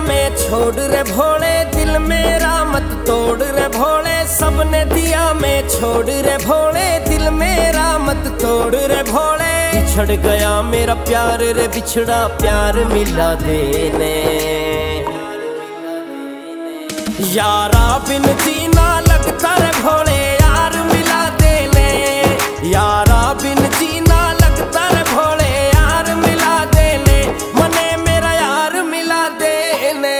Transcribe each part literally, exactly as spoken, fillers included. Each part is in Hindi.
में छोड़ रे भोले, दिल मेरा मत तोड़ रे भोले। सबने दिया मैं छोड़ रे भोले, दिल मेरा मत तोड़ रे भोले। बिछड़ गया मेरा प्यार रे बिछड़ा प्यार मिला देने, यारा बिन जीना लगता रे भोले यार मिला देने। यारा बिन जीना लगता रे भोले यार मिला देने, मने मेरा यार मिला देने।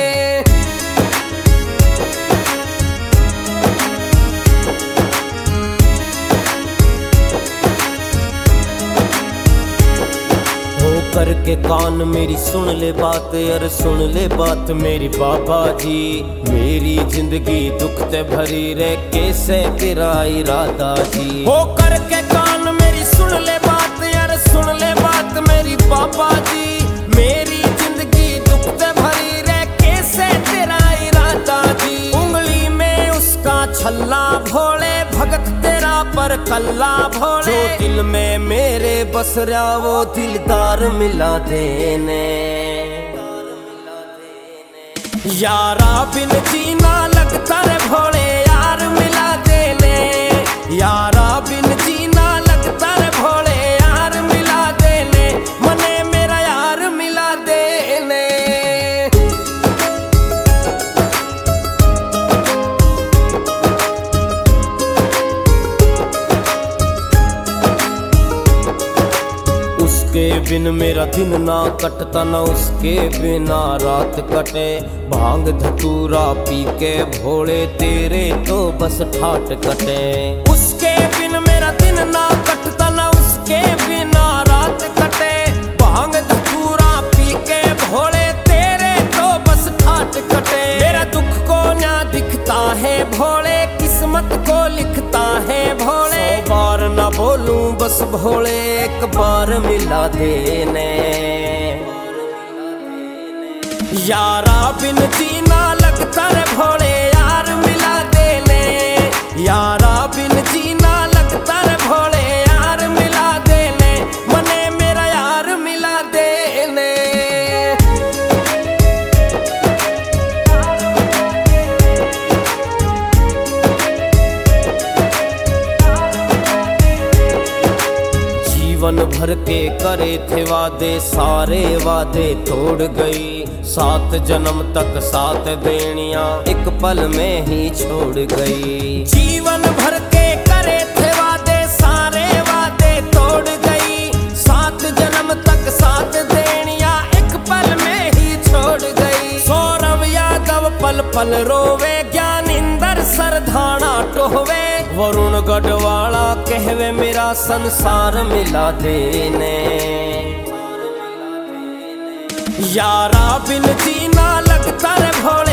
करके कान मेरी सुन ले बात यार, सुन ले बात मेरी बाबा जी। मेरी जिंदगी दुख ते भरी रे, कैसे तेरा इरादा जी। हो करके कान मेरी सुन ले बात यार, सुन ले बात मेरी बाबा जी। मेरी जिंदगी दुख ते भरी रे, कैसे तेरा इरादा जी। उंगली में उसका छल्ला भोले, भगत तेरा पर कल्ला भोले। जो दिल में मेरे बस रहा वो दिलदार मिला देने, यारा बिन जीना लगता रे भोले यार मिला देने। यारा बिन जीना लगता रे भोले यार मिला देने, मने मेरा यार मिला देने। उसके बिन मेरा दिन ना कटता, ना उसके बिना रात कटे। भांग धतूरा पी के भोले तेरे तो बस ठाट कटे। उसके बिन मेरा दिन ना कटता, ना उसके बिना रात कटे। भांग धतूरा पी के भोले तेरे तो बस ठाट कटे। मेरा दुख को ना दिखता है भोले, किस्मत को लिखता है भोले। सौ बार ना बोलूं बस भोले एक बार मिला देने, यारा बिन जीना लगता रे भोले यार मिला देने। यारा बिन जीना लगता रे भोले यार मिला देने, मने मेरा यार मिला देने। जीवन भर के करे थे वादे, सारे वादे तोड़ गई। सात जन्म तक सात बेड़ियां एक पल में ही छोड़ गई। जीवन भर के करे थे वादे, सारे वादे तोड़ गई। सात जन्म तक सात बेड़ियां एक पल में ही छोड़ गई। सौरव यादव पल पल रोवे, ज्ञानिंदर सरधाना टोहवे। वरुण गढ़वाला कहवे मेरा संसार मिला देने, यारा बिन जीना लगता रे भोले